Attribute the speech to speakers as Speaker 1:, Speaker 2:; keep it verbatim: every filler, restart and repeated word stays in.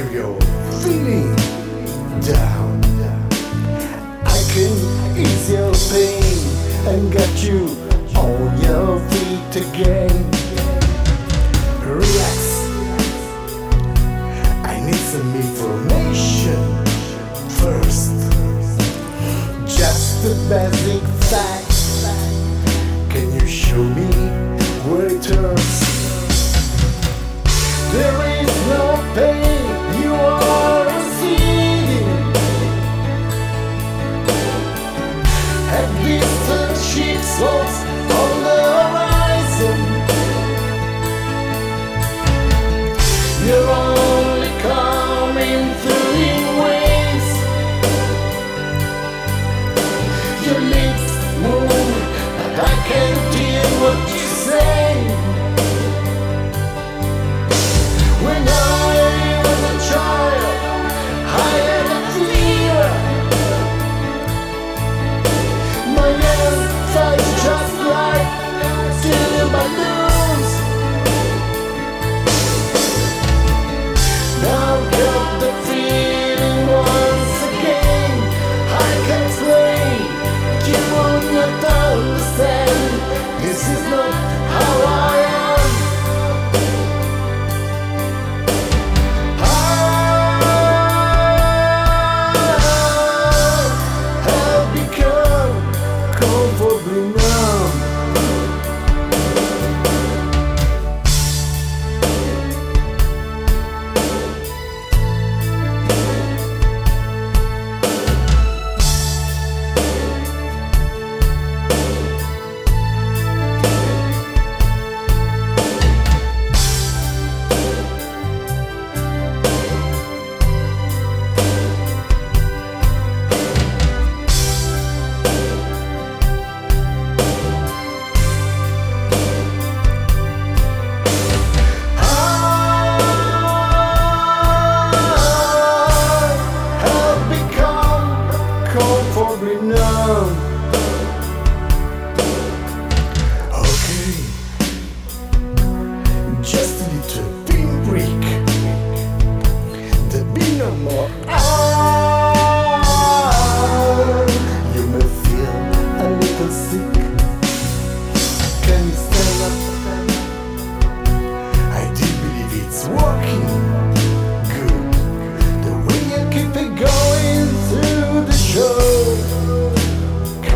Speaker 1: if you're feeling down, I can ease your pain and get you on your feet again. Relax, I need some information first. Just the basic facts. Can you show me where it hurts? There is no pain you are receiving. At distant ships lost on the horizon. You're only coming through in waves. Your lips move, but I can't hear what you say. When I was a child, I had a fear. My hands felt just like steel balloons. Now I've got the feeling once again. I can explain, you will not understand. This is not how I am. Comfortably numb. Comfortably numb. Okay, just a little pinprick. There'll be no more. Ah, you may feel a little sick. Can you stand up? I do believe it's working good. The way you keep it going through the show.